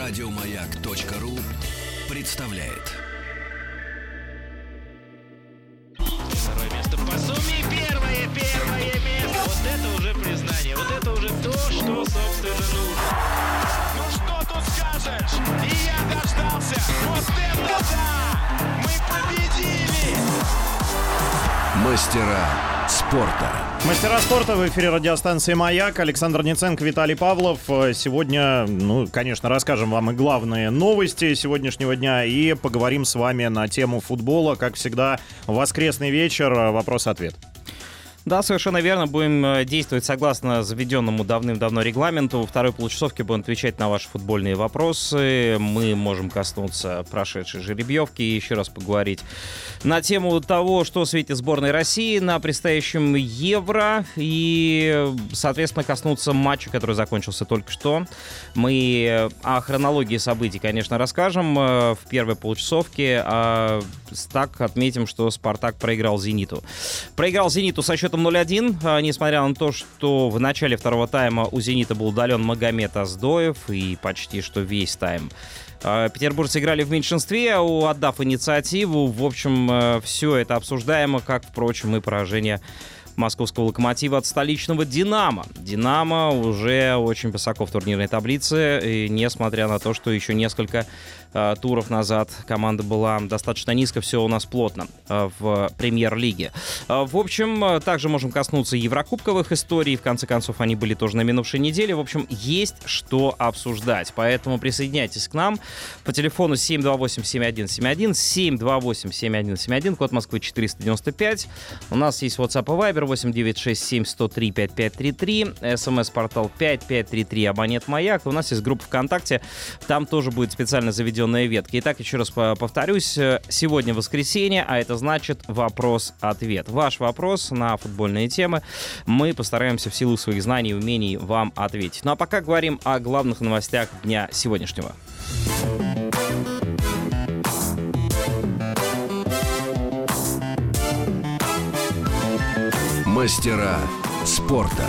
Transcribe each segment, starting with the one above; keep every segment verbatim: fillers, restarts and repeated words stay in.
Радиомаяк.ру представляет. Второе место по сумме. Первое, первое место. Вот это уже признание. Вот это уже то, что, собственно, нужно. Ну что тут скажешь? И я дождался. Вот это да! Мы победили! Мастера спорта. Мастера спорта в эфире радиостанции «Маяк». Александр Ниценко, Виталий Павлов. Сегодня, ну, конечно, расскажем вам и главные новости сегодняшнего дня и поговорим с вами на тему футбола. Как всегда, воскресный вечер, вопрос-ответ. Да, совершенно верно. Будем действовать согласно заведенному давным-давно регламенту. Во второй получасовке будем отвечать на ваши футбольные вопросы. Мы можем коснуться прошедшей жеребьевки и еще раз поговорить на тему того, что светит сборной России на предстоящем Евро. И, соответственно, коснуться матча, который закончился только что. Мы о хронологии событий, конечно, расскажем в первой получасовке. А так отметим, что «Спартак» проиграл «Зениту». Проиграл «Зениту» со счетом ноль один, несмотря на то, что в начале второго тайма у «Зенита» был удален Магомед Аздоев, и почти что весь тайм петербуржцы играли в меньшинстве, отдав инициативу. В общем, все это обсуждаемо, как, впрочем, и поражение московского «Локомотива» от столичного «Динамо». «Динамо» уже очень высоко в турнирной таблице, и несмотря на то, что еще несколько э, туров назад команда была достаточно низко, все у нас плотно э, в премьер-лиге. Э, в общем, также можем коснуться еврокубковых историй. В конце концов, они были тоже на минувшей неделе. В общем, есть что обсуждать. Поэтому присоединяйтесь к нам по телефону семь два восемь семь один семь один, семь два восемь семь один семь один, код Москвы четыреста девяносто пять. У нас есть WhatsApp и Viber восемь девять шесть семь сто три пять пять три три, смс-портал пять пять три три, абонент «Маяк». У нас есть группа ВКонтакте, там тоже будет специально заведенная ветка. Итак, еще раз повторюсь, сегодня воскресенье, а это значит вопрос-ответ. Ваш вопрос на футбольные темы мы постараемся в силу своих знаний и умений вам ответить. Ну а пока говорим о главных новостях дня сегодняшнего. Мастера спорта.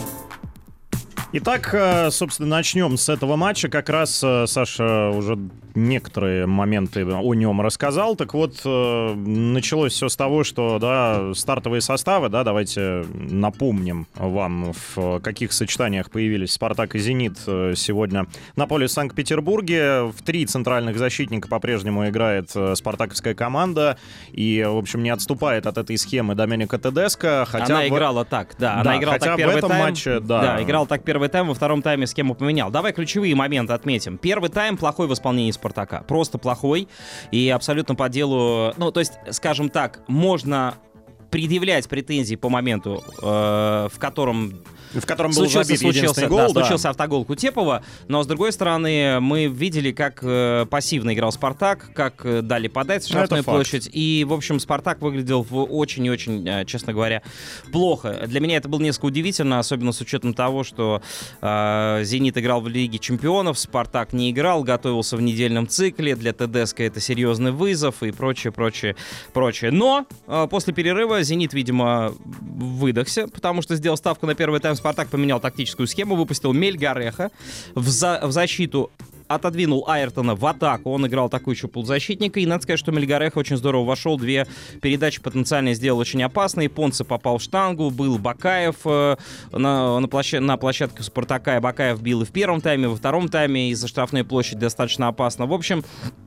Итак, собственно, начнем с этого матча. Как раз Саша уже некоторые моменты о нем рассказал. Так вот, началось все с того, что, да, стартовые составы, да, давайте напомним вам, в каких сочетаниях появились «Спартак» и «Зенит» сегодня на поле в Санкт-Петербурге. В три центральных защитника по-прежнему играет спартаковская команда и, в общем, не отступает от этой схемы Доменико Тедеско. Хотя она в... играла так, да, да она играла хотя так первый в этом тайм. матче, да. Да, играл так первый тайм, во втором тайме схему поменял. Давай ключевые моменты отметим. Первый тайм плохой в исполнении «Спартака». Просто плохой и абсолютно по делу... Ну, то есть, скажем так, можно предъявлять претензии по моменту, э, в котором... В котором был случился, забит единственный случился, гол, да, да. случился автогол Кутепова, но, с другой стороны, мы видели, как э, пассивно играл «Спартак», как э, дали подать в штрафную площадь, и, в общем, «Спартак» выглядел в очень и очень, э, честно говоря, плохо. Для меня это было несколько удивительно, особенно с учетом того, что э, «Зенит» играл в Лиге чемпионов, «Спартак» не играл, готовился в недельном цикле, для Тедеско это серьезный вызов и прочее, прочее, прочее. Но э, после перерыва «Зенит», видимо, выдохся, потому что сделал ставку на первый тайм. «Спартак» поменял тактическую схему, выпустил Мельгареха в, за, в защиту, отодвинул Айртона в атаку, он играл атакующего полузащитника, и надо сказать, что Мельгареха очень здорово вошел, две передачи потенциально сделал очень опасные, Понце попал в штангу, был Бакаев э, на, на, площад, на площадке «Спартака», и Бакаев бил и в первом тайме, и во втором тайме, из-за штрафной площади достаточно опасно. В общем...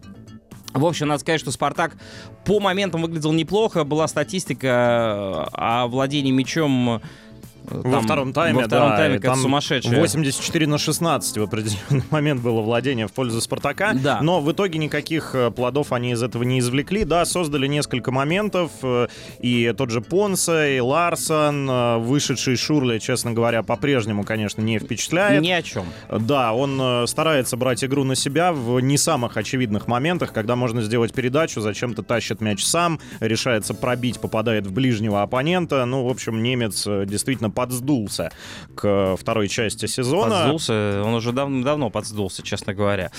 В общем, надо сказать, что «Спартак» по моментам выглядел неплохо, была статистика о владении мячом... Там, во втором тайме, во втором да, тайме как там сумасшедшее. восемьдесят четыре на шестнадцать в определенный момент было владение в пользу «Спартака», да. Но в итоге никаких плодов они из этого не извлекли. Да, создали несколько моментов, и тот же Понсе, и Ларсон, вышедший Шурли, честно говоря, по-прежнему, конечно, не впечатляет. Ни о чем. Да, он старается брать игру на себя в не самых очевидных моментах, когда можно сделать передачу, зачем-то тащит мяч сам, решается пробить, попадает в ближнего оппонента. Ну, в общем, немец действительно подсдулся к второй части сезона. Подсдулся, он уже дав- давно подсдулся, честно говоря.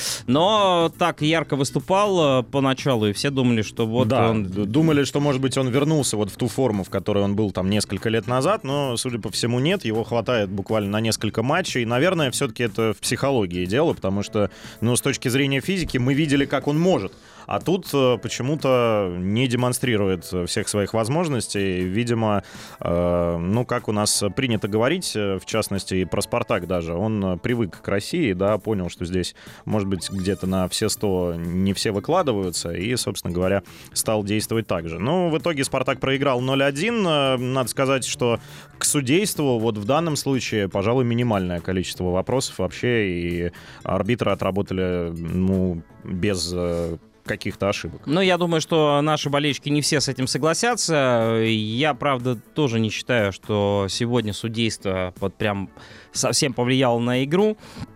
Но так ярко выступал поначалу, и все думали, что вот да, он... думали, что, может быть, он вернулся вот в ту форму, в которой он был там несколько лет назад, но, судя по всему, нет. Его хватает буквально на несколько матчей. Наверное, все-таки это в психологии дело, потому что, ну, с точки зрения физики мы видели, как он может. А тут э, почему-то не демонстрирует всех своих возможностей. Видимо, э, ну, как у нас принято говорить, в частности, и про «Спартак» даже, он привык к России, да, понял, что здесь, может быть, где-то на все сто не все выкладываются, и, собственно говоря, стал действовать так же. Ну, в итоге «Спартак» проиграл ноль один. Надо сказать, что к судейству вот в данном случае, пожалуй, минимальное количество вопросов вообще, и арбитры отработали, ну, без... каких-то ошибок. Ну, я думаю, что наши болельщики не все с этим согласятся. Я, правда, тоже не считаю, что сегодня судейство вот прям совсем повлияло на игру.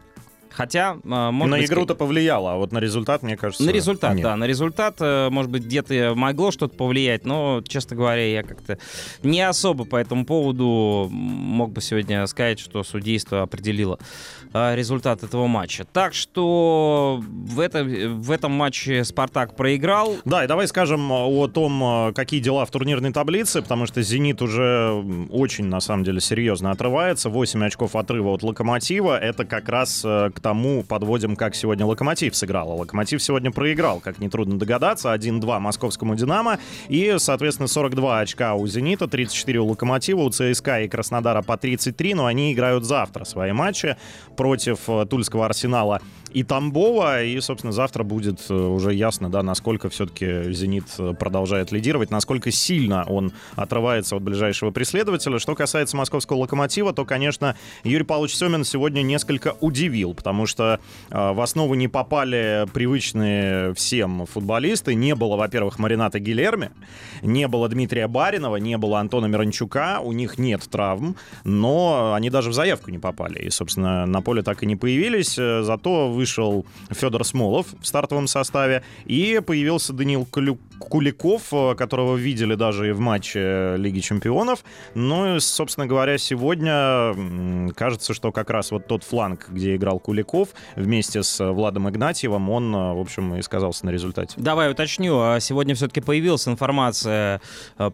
Хотя, может на быть... игру-то повлияло, а вот на результат, мне кажется... На результат, нет. да. На результат, может быть, где-то могло что-то повлиять, но, честно говоря, я как-то не особо по этому поводу мог бы сегодня сказать, что судейство определило результат этого матча. Так что в, это, в этом матче «Спартак» проиграл. Да, и давай скажем о том, какие дела в турнирной таблице, потому что «Зенит» уже очень, на самом деле, серьезно отрывается. восемь очков отрыва от «Локомотива». Это как раз к тому подводим, как сегодня «Локомотив» сыграл. «Локомотив» сегодня проиграл, как нетрудно догадаться, один-два московскому «Динамо». И, соответственно, сорок два очка у «Зенита», тридцать четыре у «Локомотива», у ЦСКА и Краснодара по тридцать три, но они играют завтра свои матчи против Тульского «Арсенала» и Тамбова, и, собственно, завтра будет уже ясно, да, насколько все-таки «Зенит» продолжает лидировать, насколько сильно он отрывается от ближайшего преследователя. Что касается московского «Локомотива», то, конечно, Юрий Павлович Семин сегодня несколько удивил, потому что э, в основу не попали привычные всем футболисты. Не было, во-первых, Марината Гильерми, не было Дмитрия Баринова, не было Антона Миранчука, у них нет травм, но они даже в заявку не попали, и, собственно, на поле так и не появились, зато вы вышел Федор Смолов в стартовом составе, и появился Даниил Куликов, которого видели даже и в матче Лиги Чемпионов. Ну и, собственно говоря, сегодня кажется, что как раз вот тот фланг, где играл Куликов вместе с Владом Игнатьевым, он, в общем, и сказался на результате. Давай уточню. Сегодня все-таки появилась информация по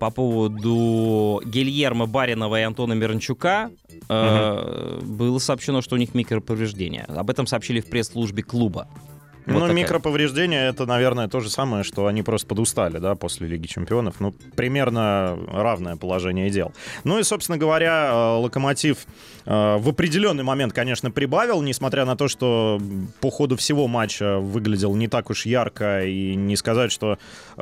поводу Гильермо Баринова и Антона Миранчука. Угу. Было сообщено, что у них микроповреждения. Об этом сообщили в пресс-службе клуба. Вот ну, такая. Микроповреждения — это, наверное, то же самое, что они просто подустали, да, после Лиги Чемпионов. Ну, примерно равное положение дел. Ну и, собственно говоря, «Локомотив» в определенный момент, конечно, прибавил, несмотря на то, что по ходу всего матча выглядел не так уж ярко, и не сказать, что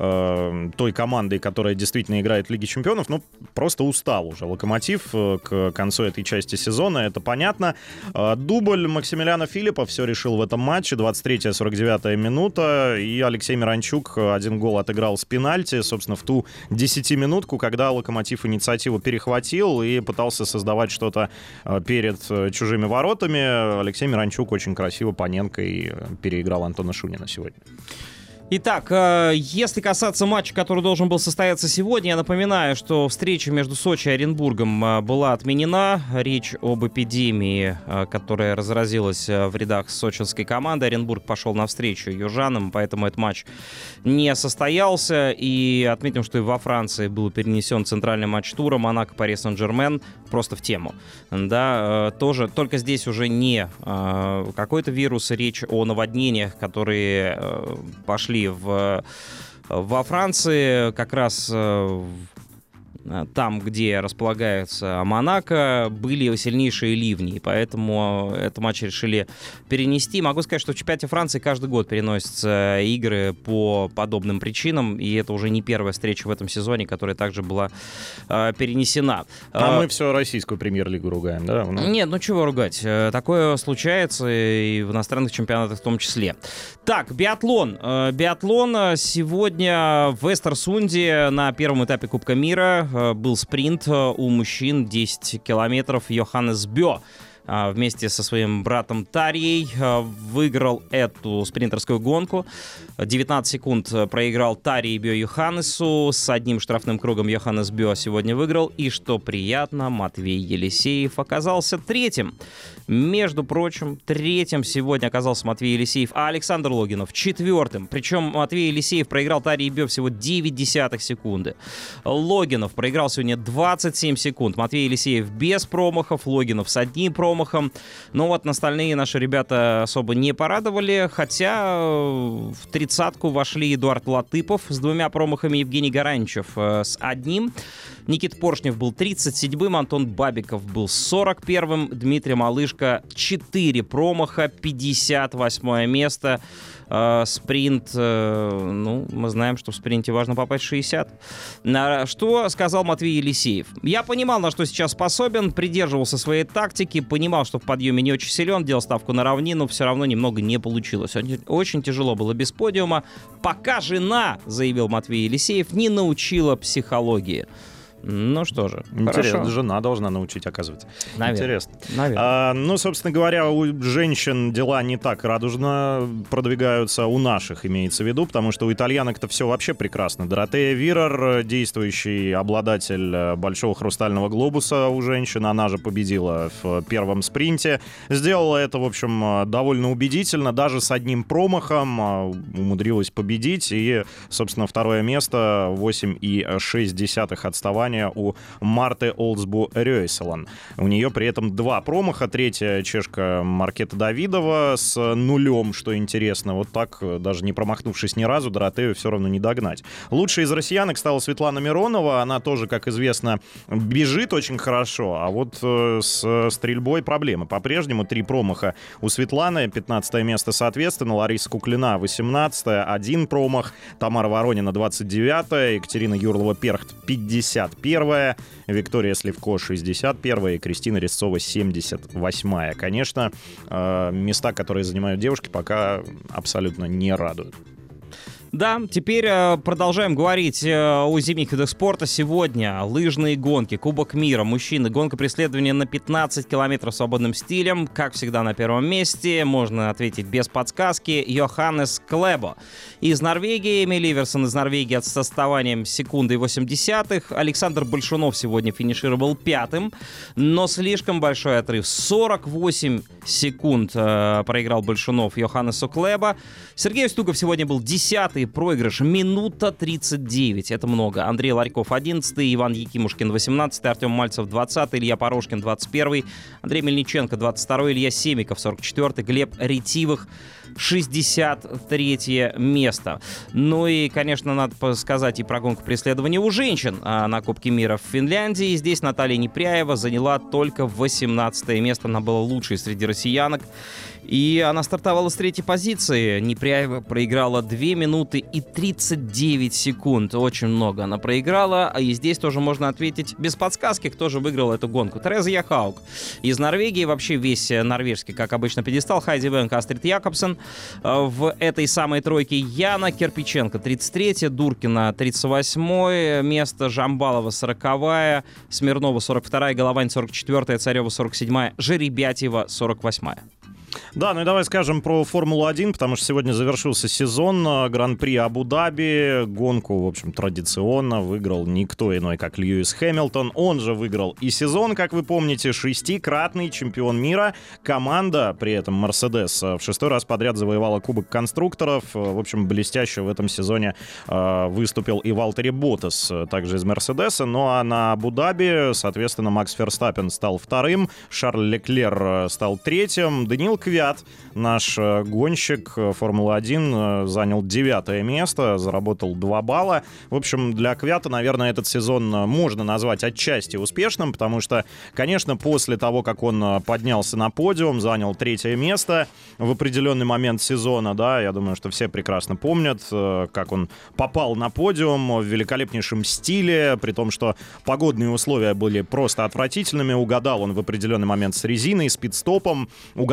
э, той командой, которая действительно играет в Лиге Чемпионов, ну, просто устал уже «Локомотив» к концу этой части сезона, это понятно. Дубль Максимилиана Филиппа все решил в этом матче, двадцать третья сорок девятая минута, и Алексей Миранчук один гол отыграл с пенальти, собственно, в ту десятиминутку, когда «Локомотив» инициативу перехватил и пытался создавать что-то перед чужими воротами. Алексей Миранчук очень красиво паненкой переиграл Антона Шунина сегодня. Итак, если касаться матча, который должен был состояться сегодня, я напоминаю, что встреча между Сочи и Оренбургом была отменена. Речь об эпидемии, которая разразилась в рядах сочинской команды. Оренбург пошел навстречу южанам, поэтому этот матч не состоялся. И отметим, что и во Франции был перенесен центральный матч тура Монако Пари Сен-Жермен, просто в тему. Да, тоже, только здесь уже не какой-то вирус, речь о наводнениях, которые пошли В, во Франции, как раз там, где располагается Монако, были сильнейшие ливни, поэтому этот матч решили перенести. Могу сказать, что в чемпионате Франции каждый год переносятся игры по подобным причинам, и это уже не первая встреча в этом сезоне, которая также была э, перенесена. А, а мы все российскую премьер-лигу ругаем, да? Ну... Нет, ну чего ругать? Такое случается и в иностранных чемпионатах в том числе. Так, биатлон. Биатлон сегодня в Эстерсунде на первом этапе Кубка мира был спринт у мужчин, десять километров. Йоханнес Бё вместе со своим братом Тарьей выиграл эту спринтерскую гонку. девятнадцать секунд проиграл Тарьи Бьо Йоханнесу. С одним штрафным кругом Йоханнес Бьо сегодня выиграл. И, что приятно, Матвей Елисеев оказался третьим. Между прочим, третьим сегодня оказался Матвей Елисеев, а Александр Логинов четвертым. Причем Матвей Елисеев проиграл Тарьи Бьо всего девять десятых секунды. Логинов проиграл сегодня двадцать семь секунд. Матвей Елисеев без промахов, Логинов с одним промахом. Но вот остальные наши ребята особо не порадовали, хотя в тридцатку вошли Эдуард Латыпов с двумя промахами, Евгений Гараничев с одним. Никита Поршнев был тридцать седьмым, Антон Бабиков был сорок первым, Дмитрий Малышко четыре промаха, пятьдесят восьмое место. Э, спринт, э, ну, мы знаем, что в спринте важно попасть в шестьдесят. На что сказал Матвей Елисеев? Я понимал, на что сейчас способен, придерживался своей тактики, понимал, что в подъеме не очень силен, делал ставку на равнину, все равно немного не получилось. Очень тяжело было без подиума. Пока жена, заявил Матвей Елисеев, не научила психологии. Ну что же, интересно, хорошо. Жена должна научить, оказывается. Наверное. Интересно. Наверное. А, ну, собственно говоря, у женщин дела не так радужно продвигаются, у наших имеется в виду, потому что у итальянок-то все вообще прекрасно. Доротея Вирер, действующий обладатель большого хрустального глобуса у женщин, она же победила в первом спринте. Сделала это, в общем, довольно убедительно, даже с одним промахом умудрилась победить. И, собственно, второе место, восемь и шесть десятых отставания у Марты Олдсбу Рёйселан. У нее при этом два промаха. Третья чешка Маркета Давидова с нулем, что интересно. Вот так, даже не промахнувшись ни разу, Доротею все равно не догнать. Лучшей из россиянок стала Светлана Миронова. Она тоже, как известно, бежит очень хорошо, а вот с стрельбой проблемы. По-прежнему три промаха у Светланы, пятнадцатое место соответственно. Лариса Куклина восемнадцатое, один промах. Тамара Воронина двадцать девятое, Екатерина Юрлова-Перхт пятьдесят первая, Виктория Сливко шестьдесят первая и Кристина Резцова семьдесят восьмая. Конечно, места, которые занимают девушки, пока абсолютно не радуют. Да, теперь э, продолжаем говорить э, о зимних видах спорта. Сегодня лыжные гонки, Кубок мира, мужчины, гонка преследования на пятнадцать километров свободным стилем. Как всегда на первом месте, можно ответить без подсказки, Йоханнес Клебо. Из Норвегии, Эмиль Иверсон из Норвегии с отставанием секунды и восемь десятых. Александр Большунов сегодня финишировал пятым, но слишком большой отрыв. сорок восемь секунд э, проиграл Большунов Йоханнесу Клебо. Сергей Стуков сегодня был десятый. Проигрыш минута тридцать девять. Это много. Андрей Ларьков одиннадцатый, Иван Якимушкин восемнадцатый, Артем Мальцев двадцатый, Илья Порошкин двадцать первый, Андрей Мельниченко двадцать второй, Илья Семиков сорок четвёртый, Глеб Ретивых шестьдесят третье место. Ну и, конечно, надо сказать и про гонку преследования у женщин на Кубке мира в Финляндии. Здесь Наталья Непряева заняла только восемнадцатое место. Она была лучшей среди россиянок. И она стартовала с третьей позиции. Непряева проиграла две минуты и тридцать девять секунд. Очень много она проиграла. И здесь тоже можно ответить без подсказки, кто же выиграл эту гонку. Тереза Яхаук из Норвегии. Вообще весь норвежский, как обычно, пьедестал. Хайди Венк, Астрид Якобсен. В этой самой тройке Яна Кирпиченко тридцать третье, Дуркина тридцать восьмое место, Жамбалова сороковое, Смирнова сорок второе, Головань сорок четвёртое, Царева сорок седьмое, Жеребятьева сорок восьмое. Да, ну и давай скажем про Формулу-один, потому что сегодня завершился сезон Гран-при Абу-Даби. Гонку, в общем, традиционно выиграл никто иной, как Льюис Хэмилтон. Он же выиграл и сезон, как вы помните, шестикратный чемпион мира. Команда, при этом Мерседес, в шестой раз подряд завоевала Кубок конструкторов. В общем, блестяще в этом сезоне выступил и Валтери Боттас, также из Мерседеса. Ну а на Абу-Даби, соответственно, Макс Ферстаппен стал вторым, Шарль Леклер стал третьим, Даниил Квят, наш гонщик Формулы-один, занял девятое место, заработал два балла. В общем, для Квята, наверное, этот сезон можно назвать отчасти успешным, потому что, конечно, после того, как он поднялся на подиум, занял третье место в определенный момент сезона, да, я думаю, что все прекрасно помнят, как он попал на подиум в великолепнейшем стиле, при том, что погодные условия были просто отвратительными. Угадал он в определенный момент с резиной, с пит-стопом, угадал, естественно,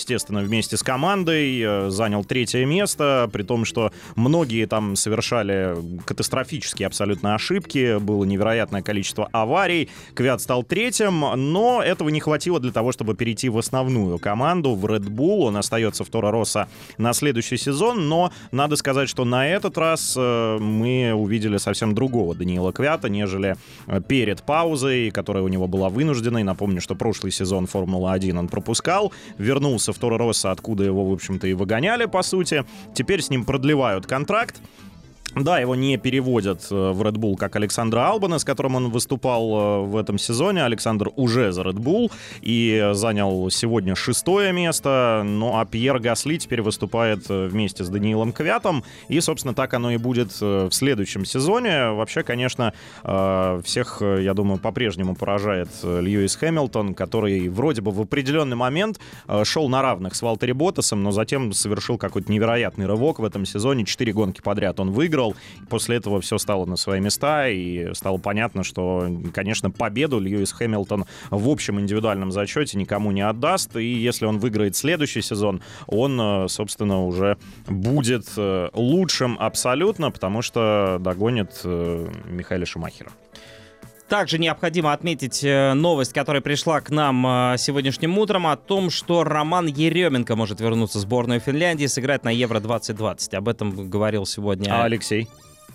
естественно, вместе с командой занял третье место, при том, что многие там совершали катастрофические абсолютно ошибки, было невероятное количество аварий. Квят стал третьим, но этого не хватило для того, чтобы перейти в основную команду, в Red Bull. Он остается в Торо Россо на следующий сезон, но надо сказать, что на этот раз мы увидели совсем другого Даниила Квята, нежели перед паузой, которая у него была вынужденной. Напомню, что прошлый сезон Формула один он пропускал, вернулся в Торо Россо, откуда его, в общем-то, и выгоняли, по сути. Теперь с ним продлевают контракт. Да, его не переводят в Red Bull, как Александра Албана, с которым он выступал в этом сезоне. Александр уже за Red Bull и занял сегодня шестое место. Ну, а Пьер Гасли теперь выступает вместе с Даниилом Квятом. И, собственно, так оно и будет в следующем сезоне. Вообще, конечно, всех, я думаю, по-прежнему поражает Льюис Хэмилтон, который вроде бы в определенный момент шел на равных с Валтери Боттасом, но затем совершил какой-то невероятный рывок в этом сезоне. Четыре гонки подряд он выиграл. После этого все стало на свои места, и стало понятно, что, конечно, победу Льюис Хэмилтон в общем индивидуальном зачете никому не отдаст, и если он выиграет следующий сезон, он, собственно, уже будет лучшим абсолютно, потому что догонит Михаэля Шумахера. Также необходимо отметить новость, которая пришла к нам сегодняшним утром, о том, что Роман Еременко может вернуться в сборную Финляндии, сыграть на Евро двадцать двадцать. Об этом говорил сегодня... А Алексей?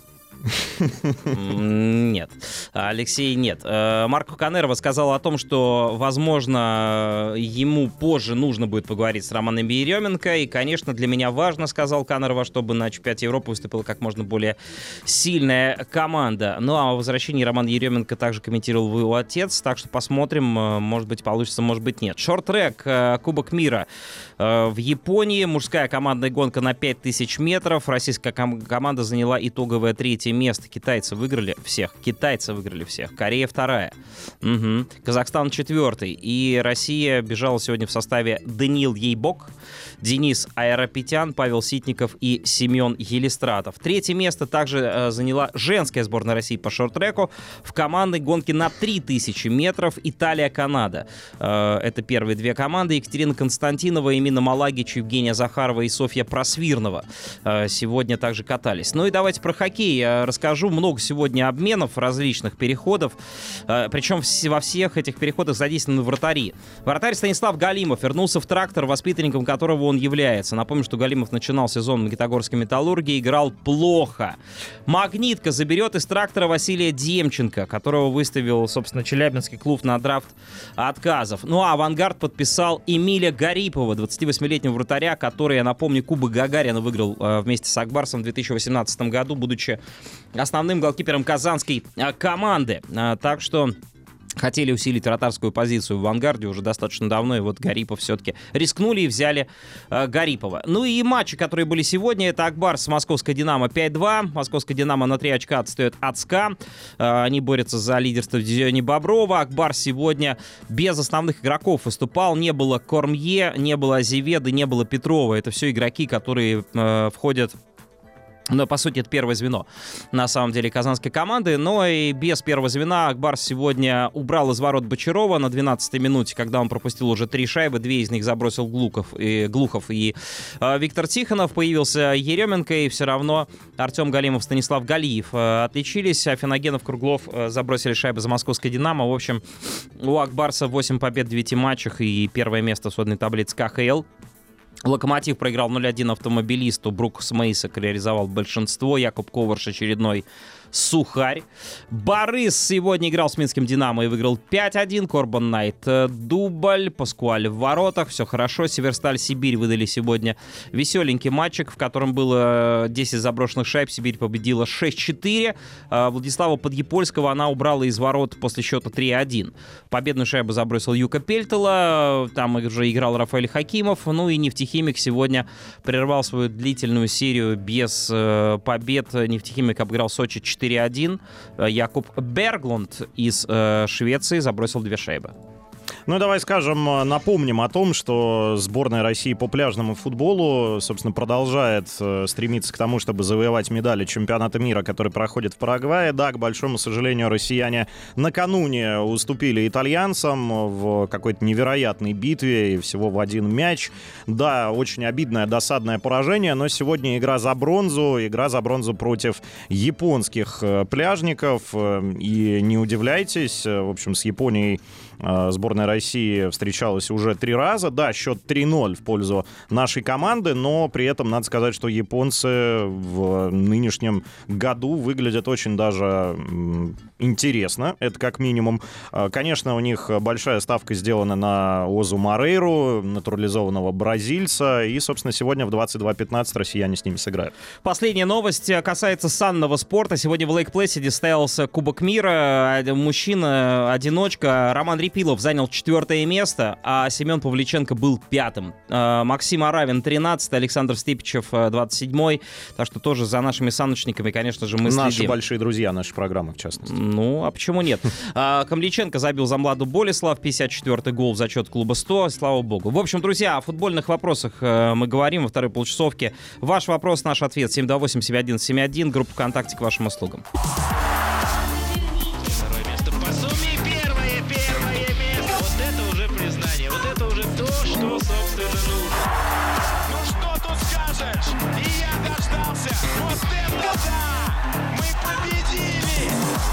Нет. Алексей, нет. Марко Канерва сказал о том, что, возможно, ему позже нужно будет поговорить с Романом Еременко. И, конечно, для меня важно, сказал Канерва, чтобы на чемпионате Европы выступила как можно более сильная команда. Ну, а о возвращении Романа Еременко также комментировал его отец. Так что посмотрим, может быть, получится, может быть, нет. Шорт-трек, Кубок мира в Японии. Мужская командная гонка на пять тысяч метров. Российская ком- команда заняла итоговое третье место. Китайцы выиграли всех. Китайцы выиграли всех. Корея вторая. Угу. Казахстан четвертый. И Россия бежала сегодня в составе Даниил Ейбок, Денис Айрапетян, Павел Ситников и Семен Елистратов. Третье место также э, заняла женская сборная России по шорт-треку в командной гонке на три тысячи метров. Италия-Канада. Э, это первые две команды. Екатерина Константинова, Эмина Малагич, Евгения Захарова и Софья Просвирнова э, сегодня также катались. Ну и давайте про хоккей я расскажу. Много сегодня обменов, различных переходов. Э, причем во всех этих переходах задействованы вратари. Вратарь Станислав Галимов вернулся в «Трактор», воспитанником которого он является. Напомню, что Галимов начинал сезон в Магнитогорской «Металлургии», играл плохо. «Магнитка» заберет из «Трактора» Василия Демченко, которого выставил, собственно, Челябинский клуб на драфт отказов. Ну а «Авангард» подписал Эмиля Гарипова, двадцативосьмилетнего вратаря, который, я напомню, Кубок Гагарина выиграл э, вместе с Акбарсом в две тысячи восемнадцатом году, будучи основным голкипером казанской э, команды. Э, так что хотели усилить вратарскую позицию в «Авангарде» уже достаточно давно, и вот Гарипов все-таки рискнули и взяли э, Гарипова. Ну и матчи, которые были сегодня, это Акбарс с Московской «Динамо» пять-два. Московская «Динамо» на три очка отстает от СКА. Э, они борются за лидерство в дивизионе Боброва. Акбарс сегодня без основных игроков выступал. Не было Кормье, не было Азеведы, не было Петрова. Это все игроки, которые э, входят... Но, по сути, это первое звено, на самом деле, казанской команды. Но и без первого звена Акбарс сегодня убрал из ворот Бочарова на двенадцатой минуте, когда он пропустил уже три шайбы. Две из них забросил Глухов и, Глухов и э, Виктор Тихонов. Появился Еременко, и все равно Артем Галимов, Станислав Галиев э, отличились. А Финогенов, Круглов э, забросили шайбы за московской «Динамо». В общем, у Акбарса восемь побед в девяти матчах и первое место в сводной таблице ка ха эл. Локомотив проиграл ноль один Автомобилисту. Брукс Мейсак реализовал большинство. Якуб Коварш очередной сухарь. Борис сегодня играл с Минским «Динамо» и выиграл пять один. Корбан Найт дубль. Паскуаль в воротах. Все хорошо. Северсталь Сибирь выдали сегодня веселенький матчик, в котором было десять заброшенных шайб. Сибирь победила шесть четыре. Владислава Подъепольского она убрала из ворот после счета три один. Победную шайбу забросил Юка Пельтела. Там уже играл Рафаэль Хакимов. Ну и «Нефтехимик» сегодня прервал свою длительную серию без побед. «Нефтехимик» обыграл Сочи четыре один. Якуб Берглунд из э, Швеции забросил две шайбы. Ну, давай скажем, напомним о том, что сборная России по пляжному футболу, собственно, продолжает э, стремиться к тому, чтобы завоевать медали чемпионата мира, который проходит в Парагвае. Да, к большому сожалению, россияне накануне уступили итальянцам в какой-то невероятной битве и всего в один мяч. Да, очень обидное, досадное поражение, но сегодня игра за бронзу, игра за бронзу против японских э, пляжников. Э, и не удивляйтесь, э, в общем, с Японией э, сборная России встречалась уже три раза. Да, счет три ноль в пользу нашей команды, но при этом надо сказать, что японцы в нынешнем году выглядят очень даже интересно. Это как минимум. Конечно, у них большая ставка сделана на Озу Морейру, натурализованного бразильца. И, собственно, сегодня в двадцать два пятнадцать россияне с ними сыграют. Последняя новость касается санного спорта. Сегодня в Лейк-Плэсиде состоялся Кубок мира. Мужчина-одиночка Роман Репилов занял четвертое место, а Семен Павличенко был пятым. Максим Аравин тринадцатый, Александр Степичев двадцать седьмой. Так что тоже за нашими саночниками, конечно же, мы следим. Наши большие друзья, нашей программы, в частности. Ну, а почему нет? Камличенко забил за Младу Болеслав, пятьдесят четвёртый гол в зачет клуба сто, слава богу. В общем, друзья, о футбольных вопросах мы говорим во второй полчасовке. Ваш вопрос, наш ответ. семь два восемь семь один семь один, группа ВКонтакте к вашим услугам. Второе место по сумме. Первое, первое место. Вот это уже признание. Вот это уже то, что, собственно, нужно. Ну что тут скажешь? И я дождался. Вот это да! Мы победили!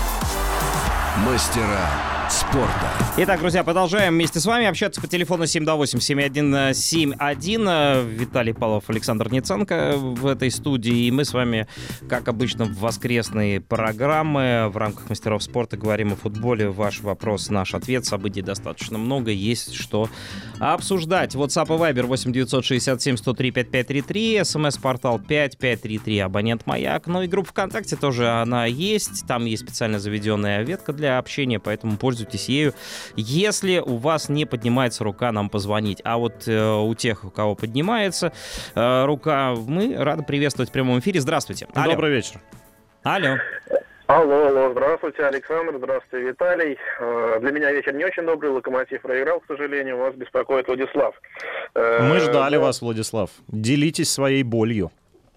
Мастера спорта. Итак, друзья, продолжаем вместе с вами общаться по телефону семь два восемь семь один семь один. Виталий Павлов, Александр Ниценко в этой студии. И мы с вами, как обычно, в воскресные программы в рамках мастеров спорта говорим о футболе. Ваш вопрос, наш ответ. Событий достаточно много, есть что обсуждать. WhatsApp и Viber восемь девятьсот шестьдесят семь сто три пятьдесят пять тридцать три. СМС-портал пять пять три три. Абонент Маяк. Ну и группа ВКонтакте тоже она есть. Там есть специально заведенная ветка для общения, поэтому пользуйтесь ею. Если у вас не поднимается рука, нам позвонить. А вот э, у тех, у кого поднимается э, рука, мы рады приветствовать в прямом эфире. Здравствуйте. Алло. Добрый вечер. Алло. Алло, алло, здравствуйте, Александр, здравствуйте, Виталий. Э, Для меня вечер не очень добрый, Локомотив проиграл, к сожалению, вас беспокоит Владислав. Э, Мы ждали да. вас, Владислав. Делитесь своей болью.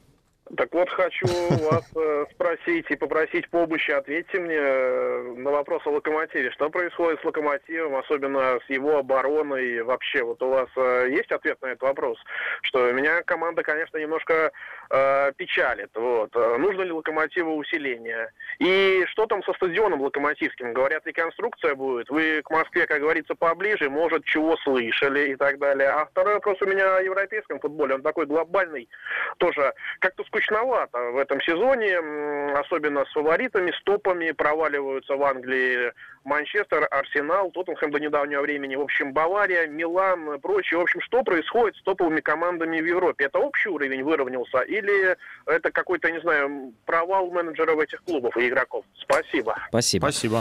Так вот, хочу вас э, спросить и попросить помощи. Ответьте мне э, на вопрос о Локомотиве. Что происходит с Локомотивом, особенно с его обороной? Вообще, вот у вас э, есть ответ на этот вопрос? Что меня команда, конечно, немножко э, печалит. Вот. Нужно ли Локомотиву усиление? И что там со стадионом локомотивским? Говорят, реконструкция будет. Вы к Москве, как говорится, поближе, может, чего слышали и так далее. А второй вопрос у меня о европейском футболе. Он такой глобальный. Тоже как-то скучновато в этом сезоне, особенно с фаворитами, с топами, проваливаются в Англии Манчестер, Арсенал, Тоттенхэм до недавнего времени, в общем, Бавария, Милан, прочее. В общем, что происходит с топовыми командами в Европе? Это общий уровень выровнялся или это какой-то, не знаю, провал менеджеров этих клубов и игроков? Спасибо. Спасибо. Спасибо.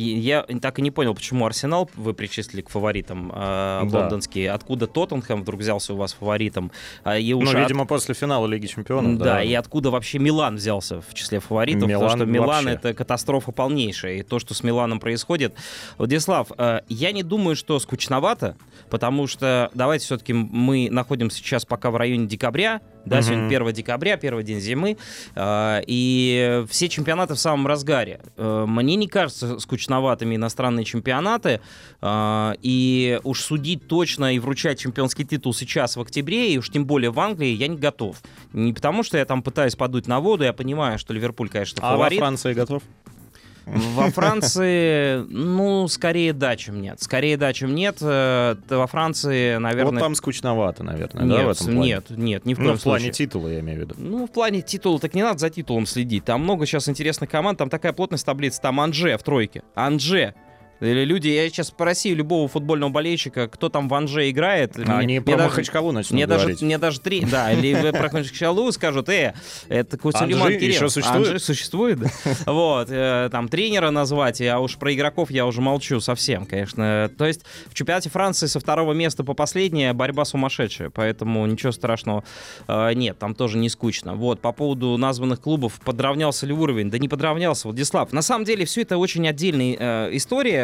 Я так и не понял, почему Арсенал вы причислили к фаворитам э, Да. лондонские. Откуда Тоттенхэм вдруг взялся у вас фаворитом? А, и Ну, уж видимо, после финала Лиги Чемпионов. Да, да, и откуда вообще Милан взялся в числе фаворитов? Милан Потому что Милан — вообще. это катастрофа полнейшая. И то, что с Миланом происходит... Владислав, э, я не думаю, что скучновато, потому что давайте все-таки мы находимся сейчас пока в районе декабря, да, Мгм. сегодня первое декабря, первый день зимы, э, и все чемпионаты в самом разгаре. Э, мне не кажется скучноватыми иностранные чемпионаты, э, и уж судить точно и вручать чемпионский титул сейчас в октябре, и уж тем более в Англии, я не готов. Не потому, что я там пытаюсь подуть на воду, я понимаю, что Ливерпуль, конечно, А во фаворит. Франции готов? Во Франции, ну, скорее да, чем нет. Скорее да, чем нет. Э, Во Франции, наверное... Вот там скучновато, наверное, нет, да, в этом плане? нет, нет, ни в коем Ну, в плане случае. титула, я имею в виду. Ну, в плане титула, так не надо за титулом следить. Там много сейчас интересных команд, там такая плотность таблицы, там Анже в тройке. Анже. Или люди, я сейчас спроси любого футбольного болельщика, кто там в Анже играет. А они мне про даже- Махачкалу начнут Мне даже, говорить. мне даже три, да, или вы про Махачкалу скажут, э, это Кусулейман Анжи Кирилл. еще существует? Анжи существует, да. Вот, э, там тренера назвать, а уж про игроков я уже молчу совсем, конечно. То есть в чемпионате Франции со второго места по последнее борьба сумасшедшая, поэтому ничего страшного э, нет, там тоже не скучно. Вот, по поводу названных клубов, подравнялся ли уровень? Да не подравнялся, Владислав. На самом деле все это очень отдельная э, история,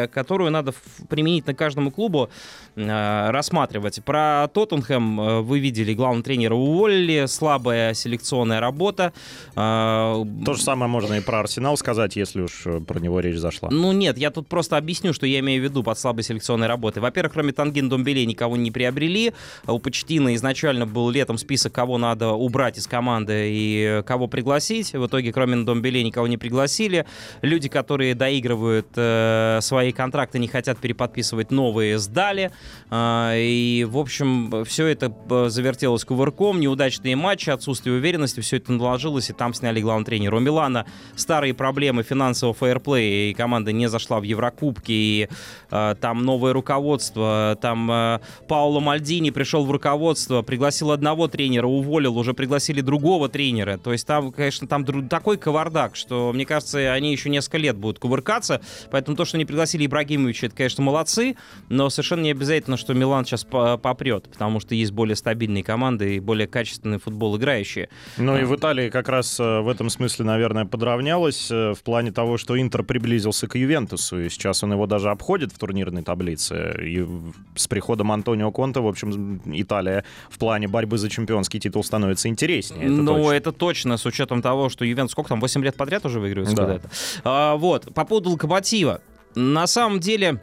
ситуация, которую надо применить на каждому клубу, э, рассматривать. Про Тоттенхэм э, вы видели, главного тренера уволили, слабая селекционная работа. Э, То же самое можно и про Арсенал сказать, если уж про него речь зашла. Ну нет, я тут просто объясню, что я имею в виду под слабой селекционной работой. Во-первых, кроме Тангин Домбеле никого не приобрели. У Почеттино изначально был летом список, кого надо убрать из команды и кого пригласить. В итоге, кроме Домбеле, никого не пригласили. Люди, которые доигрывают э, свои контракты, не хотят переподписывать новые, сдали. Э, и, в общем, все это завертелось кувырком. Неудачные матчи, отсутствие уверенности, все это наложилось, и там сняли главного тренера. У Милана старые проблемы финансового фейерплея, и команда не зашла в Еврокубки, и э, там новое руководство, там э, Паоло Мальдини пришел в руководство, пригласил одного тренера, уволил, уже пригласили другого тренера. То есть там, конечно, там дру- такой кавардак, что, мне кажется, они еще несколько лет будут кувыркаться. Поэтому то, что они пригласили Ибрагимовича, это, конечно, молодцы, но совершенно не обязательно, что Милан сейчас попрет, потому что есть более стабильные команды и более качественный футбол играющие. Ну и в Италии как раз в этом смысле, наверное, подравнялось в плане того, что Интер приблизился к Ювентусу, и сейчас он его даже обходит в турнирной таблице. И с приходом Антонио Конте, в общем, Италия в плане борьбы за чемпионский титул становится интереснее. Это ну, точно. это точно, с учетом того, что Ювентус сколько там, восемь лет подряд уже выигрывает? Да. Куда-то. А, вот, по поводу Локомотива. На самом деле...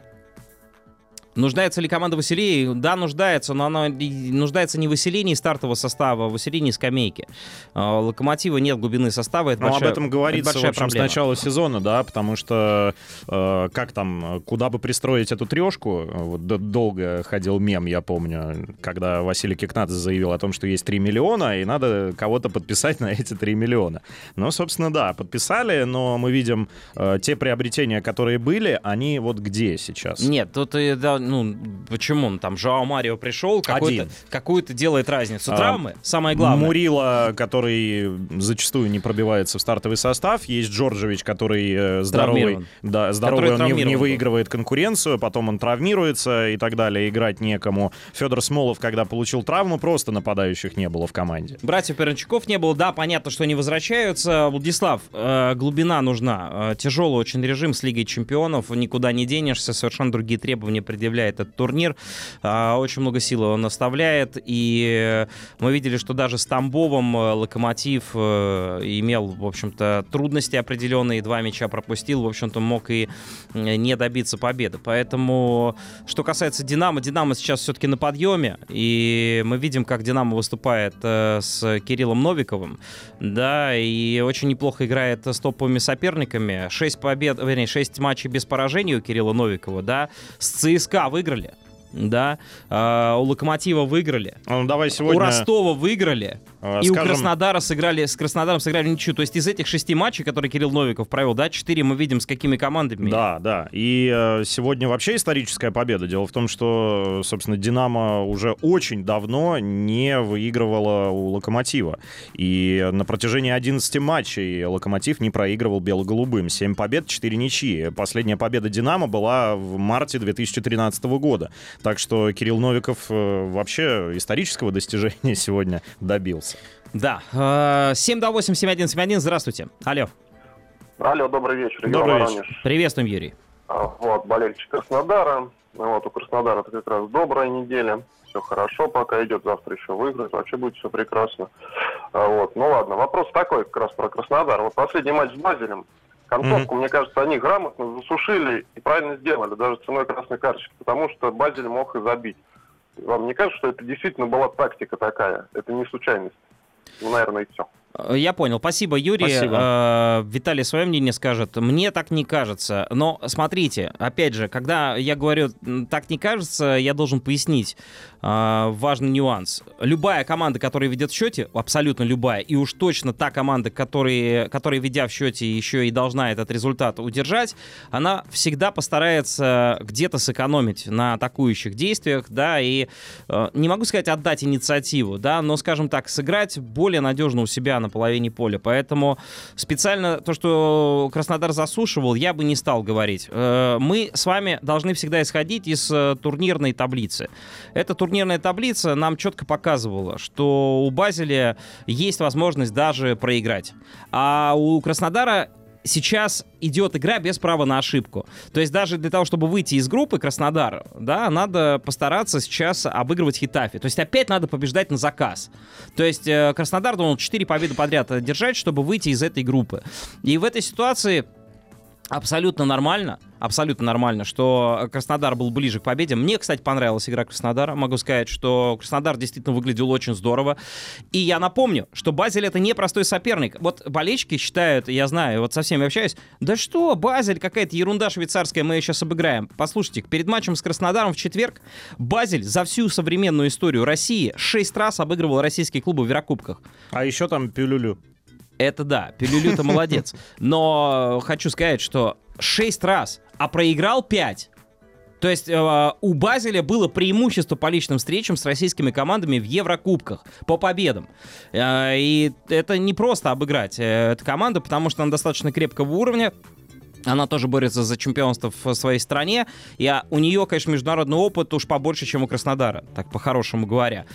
Нуждается ли команда в усилении? Да, нуждается, но она нуждается не в усилении стартового состава, а в усилении скамейки. Локомотива нет глубины состава, это ну, большая, об этом говорится, это большая в общем, проблема. с начала сезона, да, потому что э, как там, куда бы пристроить эту трешку, вот д- долго ходил мем, я помню, когда Василий Кикнадзе заявил о том, что есть три миллиона, и надо кого-то подписать на эти три миллиона. Ну, собственно, да, подписали, но мы видим э, те приобретения, которые были, они вот где сейчас? Нет, тут и, да, ну, почему? Там Жоао Марио пришел, какой-то, какую-то делает разницу. А, Травмы, самое главное. Мурила, который зачастую не пробивается в стартовый состав. Есть Джорджевич, который э, здоровый, да, здоровый, он не, не выигрывает конкуренцию, потом он травмируется и так далее, играть некому. Федор Смолов, когда получил травму, просто нападающих не было в команде. Братьев Перенчуков не было, да, понятно, что они возвращаются. Владислав, э, глубина нужна. Э, тяжелый очень режим с Лигой Чемпионов, никуда не денешься, совершенно другие требования предъявляет этот турнир. Очень много сил он оставляет, и мы видели, что даже с Тамбовом Локомотив имел, в общем-то, трудности определенные, два мяча пропустил, в общем-то, мог и не добиться победы. Поэтому, что касается Динамо, Динамо сейчас все-таки на подъеме, и мы видим, как Динамо выступает с Кириллом Новиковым, да, и очень неплохо играет с топовыми соперниками. Шесть побед, вернее, шесть матчей без поражений у Кирилла Новикова, да, с ЦСКА выиграли, да, а, у Локомотива выиграли, ну, давай сегодня... у Ростова выиграли, а, и скажем... у Краснодара сыграли, с Краснодаром сыграли ничью. То есть из этих шести матчей, которые Кирилл Новиков провел, да, четыре мы видим, с какими командами. Да, да. И э, сегодня вообще историческая победа. Дело в том, что, собственно, Динамо уже очень давно не выигрывала у Локомотива. И на протяжении одиннадцати матчей Локомотив не проигрывал бело-голубым. семь побед, четыре ничьи. Последняя победа Динамо была в марте две тысячи тринадцатого года. Так что Кирилл Новиков э, вообще исторического достижения сегодня добился. Да. семь два восемь семь один семь один. Здравствуйте. Алло. Алло, добрый вечер. Добрый Егор вечер. Воронеж. Приветствуем, Юрий. А, Вот, болельщик Краснодара. Вот, у Краснодара это как раз добрая неделя. Все хорошо, пока идет, завтра еще выиграть. Вообще будет все прекрасно. А, Вот, ну ладно, вопрос такой как раз про Краснодар. Вот последний матч с Базелем. Концовку, mm-hmm. мне кажется, они грамотно засушили и правильно сделали, даже ценой красной карточки, потому что Базель мог и забить. Вам не кажется, что это действительно была тактика такая? Это не случайность? Ну, наверное, и все. Я понял. Спасибо, Юрий. Спасибо. Виталий свое мнение скажет. Мне так не кажется. Но смотрите, опять же, когда я говорю «так не кажется», я должен пояснить важный нюанс. Любая команда, которая ведет в счете, абсолютно любая, и уж точно та команда, которая, которая ведя в счете, еще и должна этот результат удержать, она всегда постарается где-то сэкономить на атакующих действиях, да, и не могу сказать отдать инициативу, да, но, скажем так, сыграть более надежно у себя на половине поля. Поэтому специально то, что Краснодар засушивал, я бы не стал говорить. Мы с вами должны всегда исходить из турнирной таблицы. Эта турнирная таблица нам четко показывала, что у Базеля есть возможность даже проиграть. А у Краснодара сейчас идет игра без права на ошибку. То есть даже для того, чтобы выйти из группы Краснодар, да, надо постараться сейчас обыгрывать Хетафе. То есть опять надо побеждать на заказ. То есть э, Краснодар должен четыре победы подряд держать, чтобы выйти из этой группы. И в этой ситуации абсолютно нормально, абсолютно нормально, что Краснодар был ближе к победе. Мне, кстати, понравилась игра Краснодара. Могу сказать, что Краснодар действительно выглядел очень здорово. И я напомню, что Базель — это непростой соперник. Вот болельщики считают, я знаю, вот со всеми общаюсь, да что, Базель, какая-то ерунда швейцарская, мы ее сейчас обыграем. Послушайте, перед матчем с Краснодаром в четверг Базель за всю современную историю России шесть раз обыгрывал российские клубы в Еврокубках. А еще там Пюлюлю. Это да, Пелюлю-то молодец. Но хочу сказать, что шесть раз, а проиграл пять. То есть э, у Базеля было преимущество по личным встречам с российскими командами в Еврокубках по победам. Э, и это не просто обыграть э, эту команду, потому что она достаточно крепкого уровня. Она тоже борется за чемпионство в своей стране. И а, у нее, конечно, международный опыт уж побольше, чем у Краснодара, так по-хорошему говоря.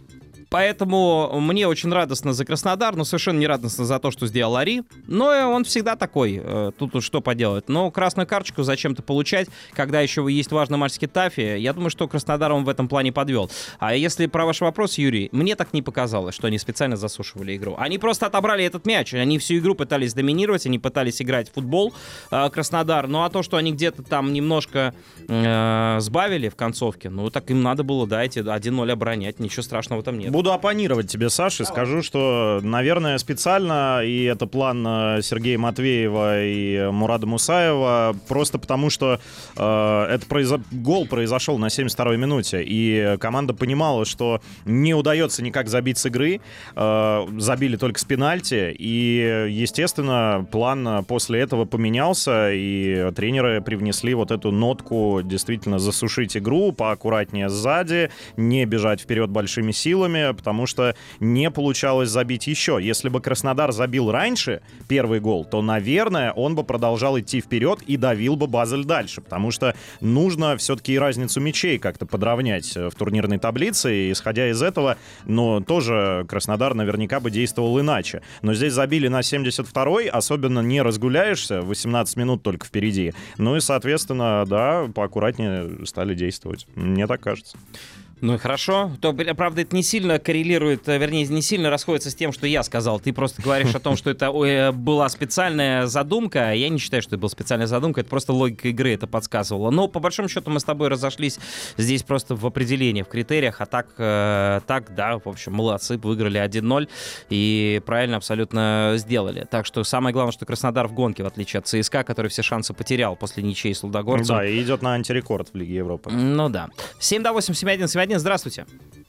Поэтому мне очень радостно за Краснодар, но совершенно не радостно за то, что сделал Ари. Но он всегда такой, тут уж что поделать. Но красную карточку зачем-то получать, когда еще есть важный матч с Хетафе, я думаю, что Краснодар он в этом плане подвел. А если про ваш вопрос, Юрий, мне так не показалось, что они специально засушивали игру. Они просто отобрали этот мяч, они всю игру пытались доминировать, они пытались играть в футбол, Краснодар. Ну а то, что они где-то там немножко э, сбавили в концовке, ну так им надо было, да, эти один ноль оборонять, ничего страшного там нет. Буду оппонировать тебе, Саша, скажу, что, наверное, специально, и это план Сергея Матвеева и Мурада Мусаева, просто потому что э, это произо... гол произошел на семьдесят второй минуте, и команда понимала, что не удается никак забить с игры, э, забили только с пенальти, и, естественно, план после этого поменялся, и тренеры привнесли вот эту нотку действительно засушить игру, поаккуратнее сзади, не бежать вперед большими силами, потому что не получалось забить еще. Если бы Краснодар забил раньше первый гол, то, наверное, он бы продолжал идти вперед и давил бы Базель дальше, потому что нужно все-таки и разницу мячей как-то подровнять в турнирной таблице, и, исходя из этого, ну, тоже Краснодар наверняка бы действовал иначе. Но здесь забили на семьдесят второй, особенно не разгуляешься, восемнадцать минут только впереди. Ну и, соответственно, да, поаккуратнее стали действовать. Мне так кажется. Ну и хорошо. То, правда, это не сильно коррелирует, вернее, не сильно расходится с тем, что я сказал. Ты просто говоришь о том, что это ой, была специальная задумка. Я не считаю, что это была специальная задумка. Это просто логика игры это подсказывала. Но, по большому счету, мы с тобой разошлись здесь просто в определении, в критериях. А так, э, так да, в общем, молодцы, выиграли один ноль. И правильно абсолютно сделали. Так что самое главное, что Краснодар в гонке, в отличие от ЦСКА, который все шансы потерял после ничьей с Лудогорцем. Да, и идет на антирекорд в Лиге Европы. Ну да. семь два восемь семь один семь один. Здравствуйте.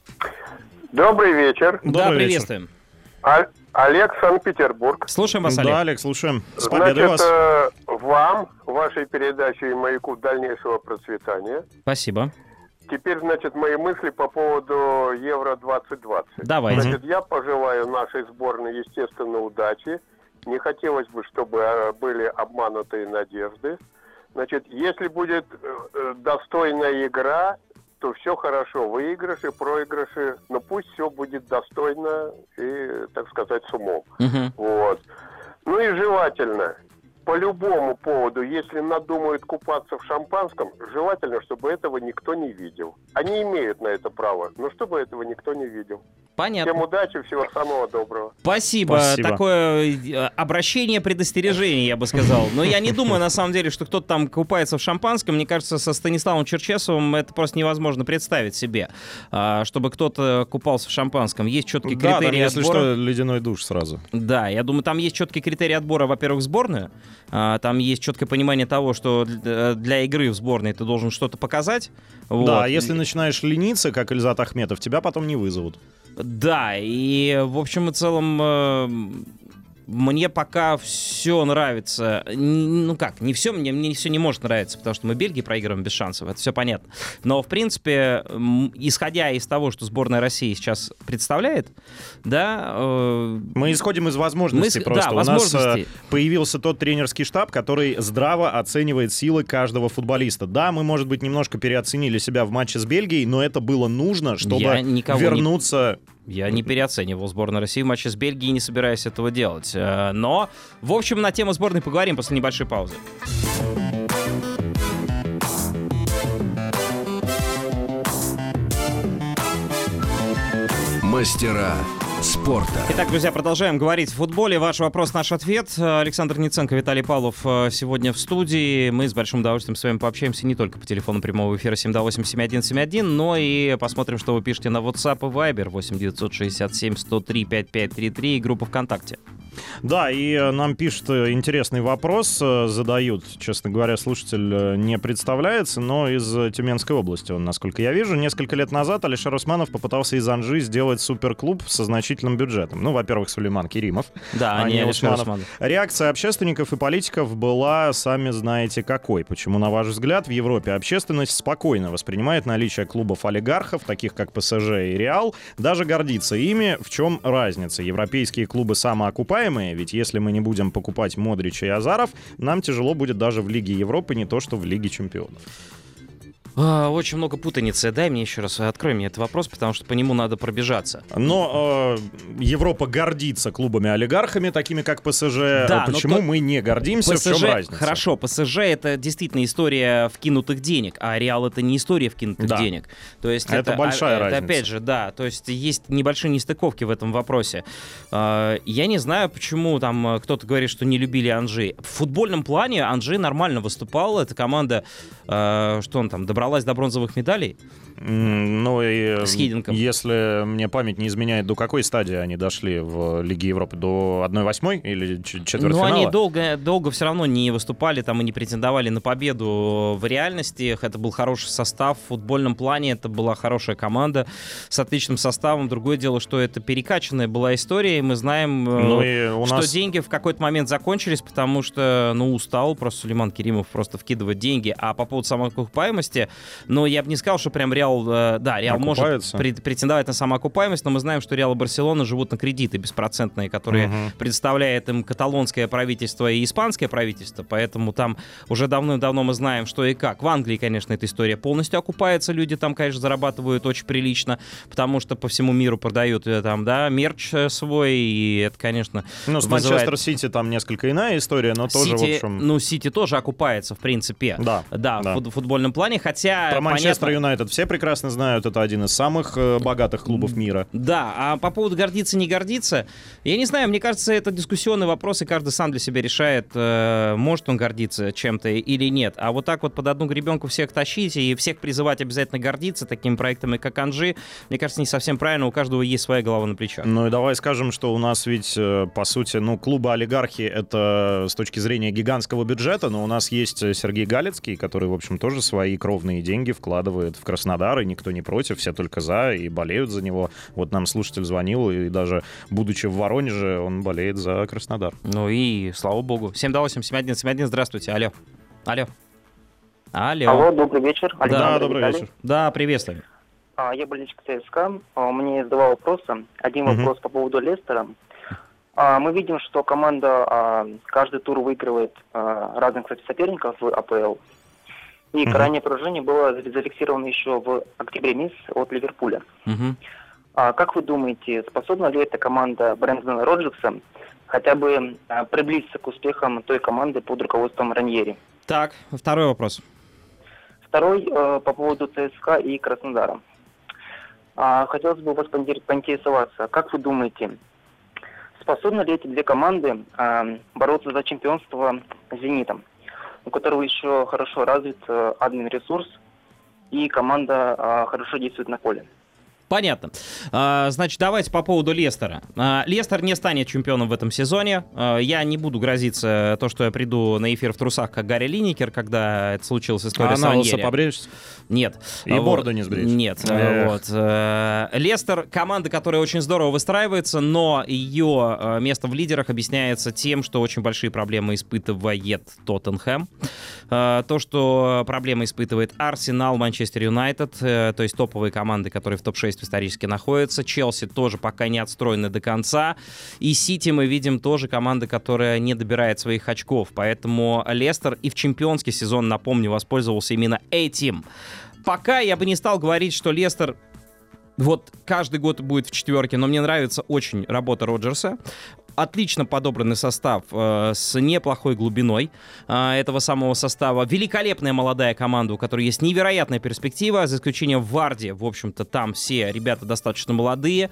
Добрый вечер. Да, Добрый приветствуем. А- Олег, Санкт-Петербург. Слушаем вас, Олег. Да, Олег, слушаем. С победой Значит, вас. э, вам, вашей передаче и маяку дальнейшего процветания. Спасибо. Теперь, значит, мои мысли по поводу Евро двадцать двадцать. Давайте. Значит, я пожелаю нашей сборной, естественно, удачи. Не хотелось бы, чтобы э, были обманутые надежды. Значит, если будет э, достойная игра, то все хорошо. Выигрыши, проигрыши, но пусть все будет достойно и, так сказать, с умом. Угу. Вот. Ну и желательно, по любому поводу, если надумают купаться в шампанском, желательно, чтобы этого никто не видел. Они имеют на это право, но чтобы этого никто не видел. Понятно. Всем удачи, всего самого доброго. Спасибо. Спасибо. Такое обращение, предостережение, я бы сказал. Но я не думаю, на самом деле, что кто-то там купается в шампанском. Мне кажется, со Станиславом Черчесовым это просто невозможно представить себе, чтобы кто-то купался в шампанском. Есть четкие Да, критерии там, если отбора. что, ледяной душ сразу. Да, я думаю, там есть четкие критерии отбора, во-первых, в сборную. Там есть четкое понимание того, что для игры в сборной ты должен что-то показать. Да, Вот. а если начинаешь лениться, как Ильзат Ахметов, тебя потом не вызовут. Да, и в общем и целом э, мне пока все нравится. Н- ну как, не все, мне, мне все не может нравиться, потому что мы Бельгии проигрываем без шансов, это все понятно. Но, в принципе, м- исходя из того, что сборная России сейчас представляет, да... Э, Мы исходим из возможностей Мы с- просто. да, У нас возможностей. э, появился тот тренерский штаб, который здраво оценивает силы каждого футболиста. Да, мы, может быть, немножко переоценили себя в матче с Бельгией, но это было нужно, чтобы Я никого не- вернуться... Я не переоценивал сборную России в матче с Бельгией и не собираюсь этого делать. Но, в общем, на тему сборной поговорим после небольшой паузы. Мастера спорта. Итак, друзья, продолжаем говорить о футболе. Ваш вопрос, наш ответ. Александр Ниценко, Виталий Павлов сегодня в студии. Мы с большим удовольствием с вами пообщаемся не только по телефону прямого эфира семь два восемь семь один семь один, но и посмотрим, что вы пишете на WhatsApp и Viber восемь девятьсот шестьдесят семь сто три пятьдесят пять тридцать три и группа ВКонтакте. Да, и нам пишут интересный вопрос, задают, честно говоря, слушатель не представляется, но из Тюменской области он, насколько я вижу. Несколько лет назад Алишер Усманов попытался из Анжи сделать суперклуб со значительным бюджетом. Ну, во-первых, Сулейман Керимов, да, а не Алишер Усманов. Усманов. Реакция общественников и политиков была, сами знаете, какой. Почему, на ваш взгляд, в Европе общественность спокойно воспринимает наличие клубов-олигархов, таких как ПСЖ и Реал, даже гордится ими? В чем разница? Европейские клубы самоокупаемые, ведь если мы не будем покупать Модрича и Азаров, нам тяжело будет даже в Лиге Европы, не то что в Лиге Чемпионов. Очень много путаницы. Дай мне еще раз, открой мне этот вопрос, потому что по нему надо пробежаться. Но э, Европа гордится клубами-олигархами, такими как ПСЖ. Да, почему то... мы не гордимся? ПСЖ, в чем разница? Хорошо, ПСЖ — это действительно история вкинутых денег, а Реал — это не история вкинутых да. денег. То есть это, это большая а, разница. Это, опять же, да, то есть есть небольшие нестыковки в этом вопросе. Я не знаю, почему там кто-то говорит, что не любили Анжи. В футбольном плане Анжи нормально выступал. Эта команда, что он там, добралась до бронзовых медалей. Ну и с Хидинком. Если мне память не изменяет, до какой стадии они дошли в Лиге Европы? До одной восьмой или четвертьфинала? Ну, они долго, долго все равно не выступали там и не претендовали на победу в реальности. Это был хороший состав. В футбольном плане это была хорошая команда с отличным составом. Другое дело, что это перекачанная была история, и мы знаем, ну, и у что нас... деньги в какой-то момент закончились, потому что, ну, устал просто Сулейман Керимов просто вкидывать деньги. А по поводу самоокупаемости, ну, я бы не сказал, что прям Реал, да, Реал может претендовать на самоокупаемость, но мы знаем, что Реал и Барселона живут на кредиты беспроцентные, которые uh-huh. предоставляет им каталонское правительство и испанское правительство, поэтому там уже давным-давно мы знаем, что и как. В Англии, конечно, эта история полностью окупается, люди там, конечно, зарабатывают очень прилично, потому что по всему миру продают там, да, мерч свой, и это, конечно, ну, с вызывает... Манчестер Сити там несколько иная история, но тоже, Сити, в общем... Ну, Сити тоже окупается, в принципе. Да, да, да. в футбольном плане, хотя... Про Манчестер понятно... Юнайтед все прекрасно знают, это один из самых э, богатых клубов мира. Да, а по поводу гордиться, не гордиться, я не знаю, мне кажется, это дискуссионный вопрос, и каждый сам для себя решает, э, может он гордиться чем-то или нет. А вот так вот под одну гребенку всех тащить и всех призывать обязательно гордиться такими проектами, как Анжи, мне кажется, не совсем правильно, у каждого есть своя голова на плечах. Ну и давай скажем, что у нас ведь, э, по сути, ну, клубы-олигархи — это с точки зрения гигантского бюджета, но у нас есть Сергей Галицкий, который, в общем, тоже свои кровные деньги вкладывает в Краснодар, и никто не против, все только за и болеют за него. Вот нам слушатель звонил, и даже будучи в Воронеже, он болеет за Краснодар. Ну и слава богу. семь два восемь семь один семь один, здравствуйте, алло. Алло. Алло. Алло, добрый вечер. Александр, да, добрый Виталий. вечер. Да, приветствую. А, я болельщик ЦСКА. А, у меня есть два вопроса. Один uh-huh. вопрос по поводу Лестера. А, мы видим, что команда а, каждый тур выигрывает а, разных, кстати, соперников в АПЛ. И uh-huh. крайнее поражение было зафиксировано еще в октябре месяце от Ливерпуля. Uh-huh. А, как вы думаете, способна ли эта команда Брэндона Роджерса хотя бы а, приблизиться к успехам той команды под руководством Раньери? Так, второй вопрос. Второй э, по поводу ЦСКА и Краснодара. А, хотелось бы у вас поинтересоваться, как вы думаете, способны ли эти две команды э, бороться за чемпионство с «Зенитом», у которого еще хорошо развит э, админ-ресурс и команда э, хорошо действует на поле? Понятно. Значит, давайте по поводу Лестера. Лестер не станет чемпионом в этом сезоне. Я не буду грозиться то, что я приду на эфир в трусах, как Гарри Линекер, когда это случилось история а с Раньери. А на побреешься? Нет. И вот. Бороду не сбреешь? Нет. Вот. Лестер — команда, которая очень здорово выстраивается, но ее место в лидерах объясняется тем, что очень большие проблемы испытывает Тоттенхэм. То, что проблемы испытывает Арсенал, Манчестер Юнайтед, то есть топовые команды, которые в топ шесть исторически находятся. Челси тоже пока не отстроены до конца. И Сити мы видим тоже команда, которая не добирает своих очков. Поэтому Лестер и в чемпионский сезон, напомню, воспользовался именно этим. Пока я бы не стал говорить, что Лестер вот каждый год будет в четверке, но мне нравится очень работа Роджерса. Отлично подобранный состав э, с неплохой глубиной э, этого самого состава. Великолепная молодая команда, у которой есть невероятная перспектива, за исключением Варди. В общем-то, там все ребята достаточно молодые.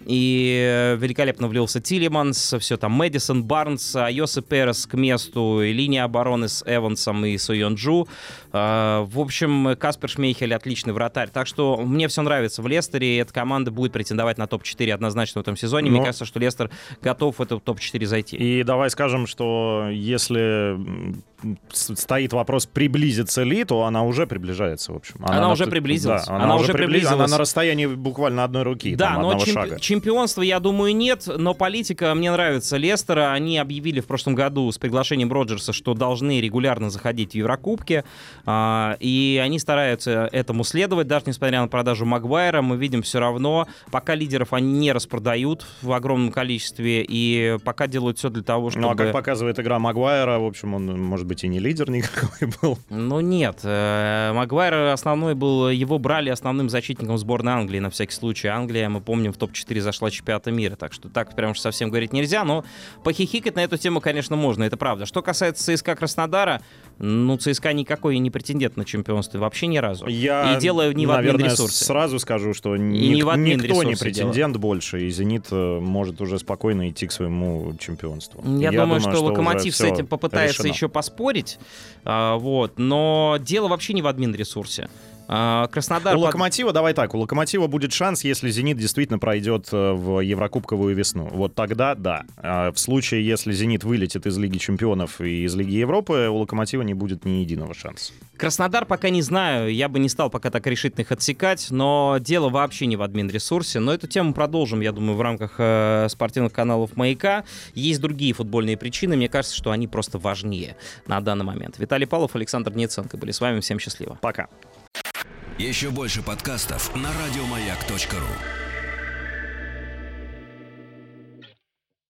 И великолепно влился Тилеманс, все там Мэдисон, Барнс, Айосе Перес к месту, и линия обороны с Эвансом и Сойонджу. Э, в общем, Каспер Шмейхель отличный вратарь. Так что мне все нравится в Лестере, и эта команда будет претендовать на топ четыре однозначно в этом сезоне. Но... Мне кажется, что Лестер готов в топ четыре зайти. И давай скажем, что если стоит вопрос, приблизится ли, то она уже приближается, в общем. Она, она уже приблизилась. Да, она, она уже уже приблизилась. Она на расстоянии буквально одной руки, да, там, но одного чемпи- шага. чемпионства, я думаю, нет, но политика мне нравится Лестера. Они объявили в прошлом году с приглашением Роджерса, что должны регулярно заходить в Еврокубки, а, и они стараются этому следовать, даже несмотря на продажу Магуайра. Мы видим все равно, пока лидеров они не распродают в огромном количестве, и пока делают все для того, чтобы... Ну, а как показывает игра Магуайра, в общем, он, может быть, и не лидер никакой был. Ну, нет. Магуайр основной был... Его брали основным защитником сборной Англии, на всякий случай. Англия, мы помним, в топ четыре зашла чемпионата мира, так что так прям уж совсем говорить нельзя, но похихикать на эту тему, конечно, можно, это правда. Что касается ЦСКА Краснодара, ну, ЦСКА никакой не претендент на чемпионство, вообще ни разу. Я, и дело не в админ-ресурсе. Сразу скажу, что ни, не в никто не претендент дело. больше, и «Зенит» может уже спокойно идти к своему чемпионству. Я, Я думаю, думаю, что, что «Локомотив» с этим попытается решено. еще поспорить, а, вот, но дело вообще не в админ-ресурсе. Краснодар... У «Локомотива», давай так, у «Локомотива» будет шанс, если «Зенит» действительно пройдет в Еврокубковую весну. Вот тогда да. А в случае, если «Зенит» вылетит из Лиги Чемпионов и из Лиги Европы, у «Локомотива» не будет ни единого шанса. Краснодар пока не знаю, я бы не стал пока так решительно их отсекать, но дело вообще не в админ-ресурсе. Но эту тему продолжим, я думаю, в рамках э, спортивных каналов «Маяка». Есть другие футбольные причины, мне кажется, что они просто важнее на данный момент. Виталий Павлов, Александр Неценко были с вами. Всем счастливо. Пока. Еще больше подкастов на радиомаяк точка ру.